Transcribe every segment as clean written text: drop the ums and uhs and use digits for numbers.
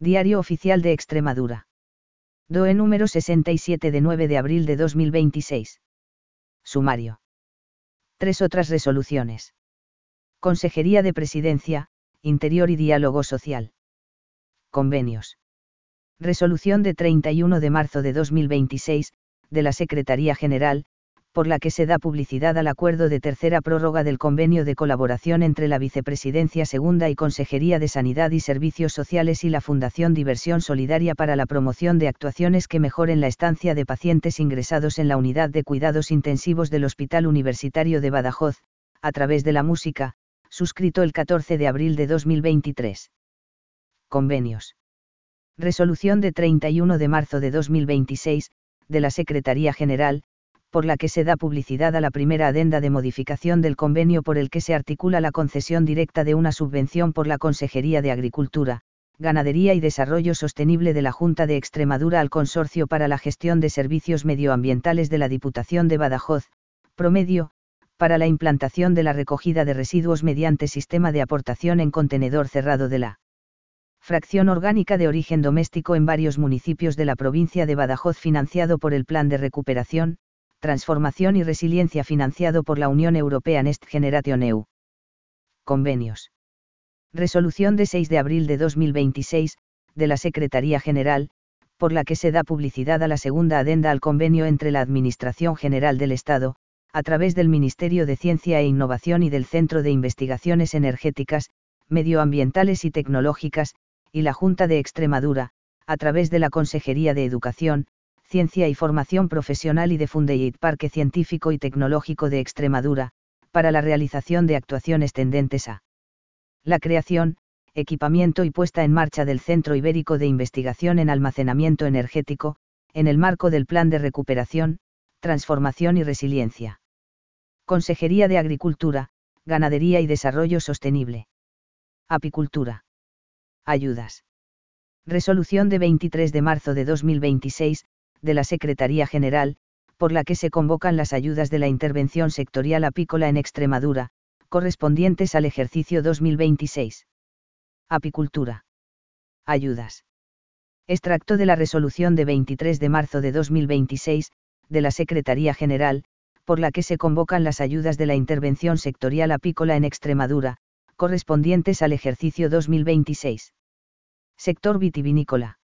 Diario Oficial de Extremadura. DOE número 67 de 9 de abril de 2026. Sumario. 3 otras resoluciones. Consejería de Presidencia, Interior y Diálogo Social. Convenios. Resolución de 31 de marzo de 2026, de la Secretaría General, por la que se da publicidad al acuerdo de tercera prórroga del convenio de colaboración entre la Vicepresidencia Segunda y Consejería de Sanidad y Servicios Sociales y la Fundación Diversión Solidaria para la promoción de actuaciones que mejoren la estancia de pacientes ingresados en la unidad de cuidados intensivos del Hospital Universitario de Badajoz, a través de la música, suscrito el 14 de abril de 2023. Convenios. Resolución de 31 de marzo de 2026, de la Secretaría General, por la que se da publicidad a la primera adenda de modificación del convenio por el que se articula la concesión directa de una subvención por la Consejería de Agricultura, Ganadería y Desarrollo Sostenible de la Junta de Extremadura al Consorcio para la Gestión de Servicios Medioambientales de la Diputación de Badajoz, Promedio, para la implantación de la recogida de residuos mediante sistema de aportación en contenedor cerrado de la fracción orgánica de origen doméstico en varios municipios de la provincia de Badajoz financiado por el Plan de Recuperación, Transformación y Resiliencia financiado por la Unión Europea Next Generation EU. Convenios. Resolución de 6 de abril de 2026, de la Secretaría General, por la que se da publicidad a la segunda adenda al convenio entre la Administración General del Estado, a través del Ministerio de Ciencia e Innovación y del Centro de Investigaciones Energéticas, Medioambientales y Tecnológicas, y la Junta de Extremadura, a través de la Consejería de Educación, Ciencia y Formación Profesional y de Fundeit Parque Científico y Tecnológico de Extremadura, para la realización de actuaciones tendentes a la creación, equipamiento y puesta en marcha del Centro Ibérico de Investigación en Almacenamiento Energético, en el marco del Plan de Recuperación, Transformación y Resiliencia. Consejería de Agricultura, Ganadería y Desarrollo Sostenible. Apicultura. Ayudas. Resolución de 23 de marzo de 2026, de la Secretaría General, por la que se convocan las ayudas de la intervención sectorial apícola en Extremadura, correspondientes al ejercicio 2026. Apicultura. Ayudas. Extracto de la resolución de 23 de marzo de 2026, de la Secretaría General, por la que se convocan las ayudas de la intervención sectorial apícola en Extremadura, correspondientes al ejercicio 2026. Sector vitivinícola.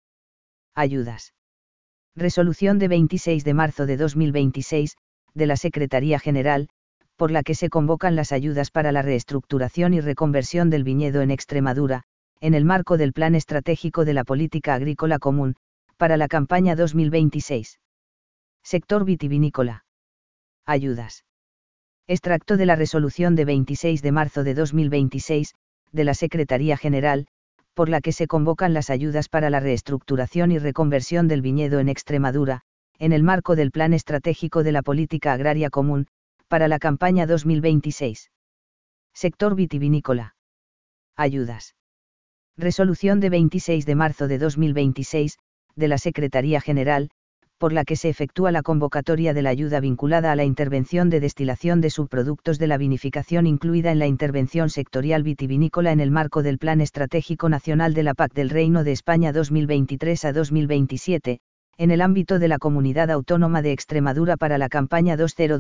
Ayudas. Resolución de 26 de marzo de 2026, de la Secretaría General, por la que se convocan las ayudas para la reestructuración y reconversión del viñedo en Extremadura, en el marco del Plan Estratégico de la Política Agrícola Común, para la campaña 2026. Sector vitivinícola. Ayudas. Extracto de la resolución de 26 de marzo de 2026, de la Secretaría General, por la que se convocan las ayudas para la reestructuración y reconversión del viñedo en Extremadura, en el marco del Plan Estratégico de la Política Agraria Común, para la campaña 2026. Sector vitivinícola. Ayudas. Resolución de 26 de marzo de 2026, de la Secretaría General, por la que se efectúa la convocatoria de la ayuda vinculada a la intervención de destilación de subproductos de la vinificación incluida en la intervención sectorial vitivinícola en el marco del Plan Estratégico Nacional de la PAC del Reino de España 2023 a 2027, en el ámbito de la Comunidad Autónoma de Extremadura para la campaña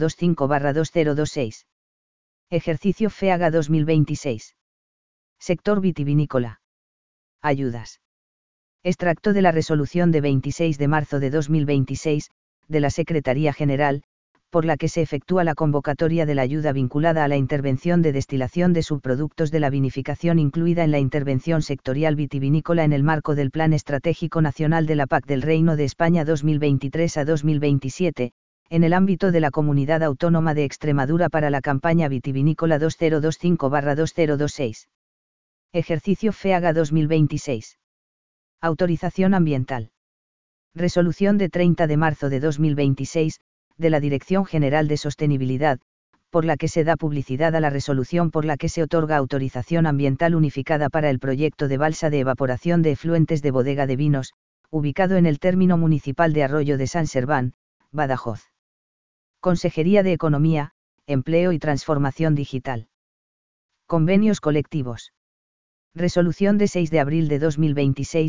2025-2026. Ejercicio FEAGA 2026. Sector vitivinícola. Ayudas. Extracto de la resolución de 26 de marzo de 2026, de la Secretaría General, por la que se efectúa la convocatoria de la ayuda vinculada a la intervención de destilación de subproductos de la vinificación incluida en la intervención sectorial vitivinícola en el marco del Plan Estratégico Nacional de la PAC del Reino de España 2023 a 2027, en el ámbito de la Comunidad Autónoma de Extremadura para la campaña vitivinícola 2025-2026. Ejercicio FEAGA 2026. Autorización ambiental. Resolución de 30 de marzo de 2026, de la Dirección General de Sostenibilidad, por la que se da publicidad a la resolución por la que se otorga autorización ambiental unificada para el proyecto de balsa de evaporación de efluentes de Bodega de Vinos, ubicado en el término municipal de Arroyo de San Serván, Badajoz. Consejería de Economía, Empleo y Transformación Digital. Convenios colectivos. Resolución de 6 de abril de 2026,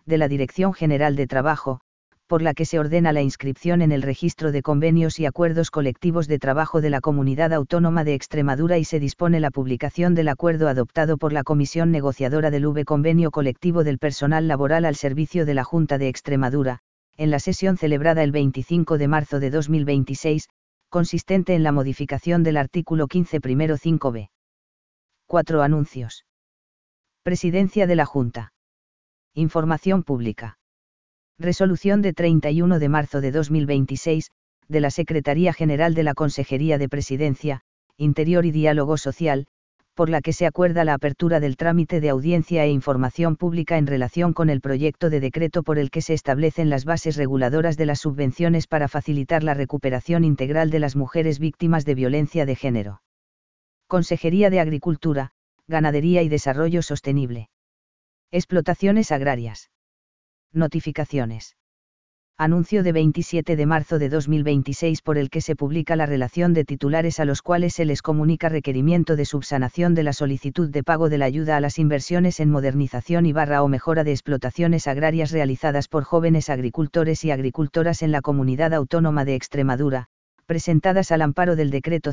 de la Dirección General de Trabajo, por la que se ordena la inscripción en el Registro de Convenios y Acuerdos Colectivos de Trabajo de la Comunidad Autónoma de Extremadura y se dispone la publicación del acuerdo adoptado por la Comisión Negociadora del V Convenio Colectivo del Personal Laboral al servicio de la Junta de Extremadura, en la sesión celebrada el 25 de marzo de 2026, consistente en la modificación del artículo 15 primero 5b. 4 Anuncios. Presidencia de la Junta. Información pública. Resolución de 31 de marzo de 2026, de la Secretaría General de la Consejería de Presidencia, Interior y Diálogo Social, por la que se acuerda la apertura del trámite de audiencia e información pública en relación con el proyecto de decreto por el que se establecen las bases reguladoras de las subvenciones para facilitar la recuperación integral de las mujeres víctimas de violencia de género. Consejería de Agricultura, Ganadería y Desarrollo Sostenible. Explotaciones agrarias. Notificaciones. Anuncio de 27 de marzo de 2026 por el que se publica la relación de titulares a los cuales se les comunica requerimiento de subsanación de la solicitud de pago de la ayuda a las inversiones en modernización o mejora de explotaciones agrarias realizadas por jóvenes agricultores y agricultoras en la Comunidad Autónoma de Extremadura, presentadas al amparo del Decreto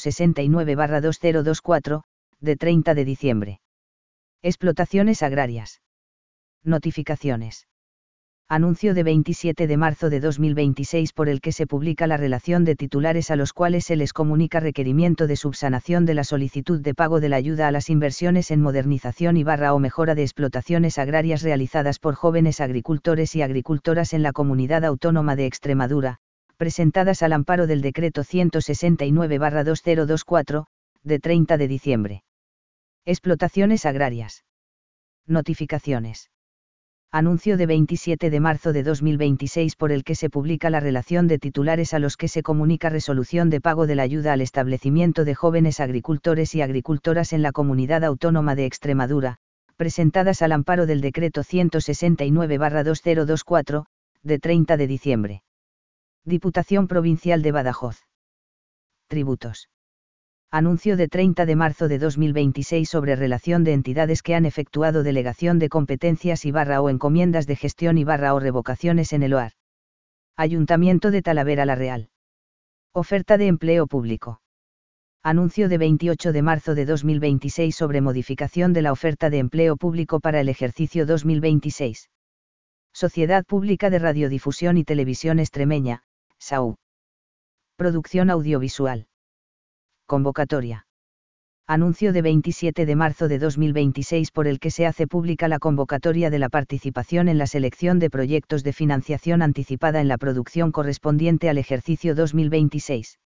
169/2024, de 30 de diciembre. Explotaciones agrarias. Notificaciones. Anuncio de 27 de marzo de 2026 por el que se publica la relación de titulares a los cuales se les comunica requerimiento de subsanación de la solicitud de pago de la ayuda a las inversiones en modernización o mejora de explotaciones agrarias realizadas por jóvenes agricultores y agricultoras en la Comunidad Autónoma de Extremadura, presentadas al amparo del Decreto 169/2024, de 30 de diciembre. Explotaciones agrarias. Notificaciones. Anuncio de 27 de marzo de 2026 por el que se publica la relación de titulares a los que se comunica resolución de pago de la ayuda al establecimiento de jóvenes agricultores y agricultoras en la Comunidad Autónoma de Extremadura, presentadas al amparo del Decreto 169/2024, de 30 de diciembre. Diputación Provincial de Badajoz. Tributos. Anuncio de 30 de marzo de 2026 sobre relación de entidades que han efectuado delegación de competencias o encomiendas de gestión o revocaciones en el OAR. Ayuntamiento de Talavera la Real. Oferta de empleo público. Anuncio de 28 de marzo de 2026 sobre modificación de la oferta de empleo público para el ejercicio 2026. Sociedad Pública de Radiodifusión y Televisión Extremeña, SAU. Producción audiovisual. Convocatoria. Anuncio de 27 de marzo de 2026 por el que se hace pública la convocatoria de la participación en la selección de proyectos de financiación anticipada en la producción correspondiente al ejercicio 2026.